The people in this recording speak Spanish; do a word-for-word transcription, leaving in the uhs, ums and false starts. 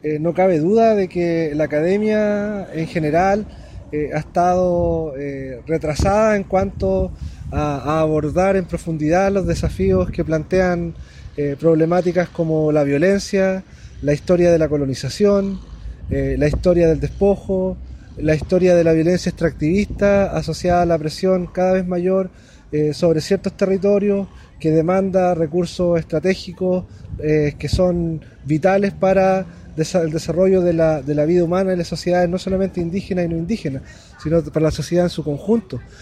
eh, no cabe duda de que la academia en general eh, ha estado eh, retrasada en cuanto a, a abordar en profundidad los desafíos que plantean eh, problemáticas como la violencia, la historia de la colonización, eh, la historia del despojo, la historia de la violencia extractivista asociada a la presión cada vez mayor eh, sobre ciertos territorios, que demanda recursos estratégicos eh, que son vitales para el desarrollo de la, de la vida humana en las sociedades no solamente indígenas y no indígenas, sino para la sociedad en su conjunto.